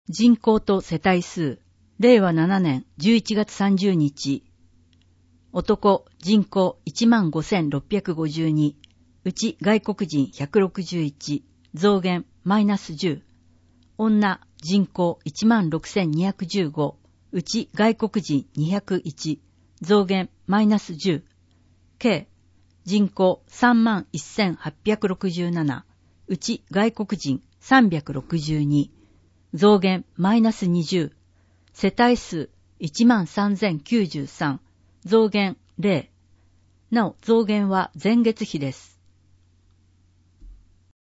人口と世帯数、令和7年11月30日。男、人口15,652、うち外国人161、増減マイナス10。女、人口16,215、うち外国人201、増減マイナス10。計、人口31,867、うち外国人362、増減マイナス20。世帯数13,093、増減0。なお増減は前月比です。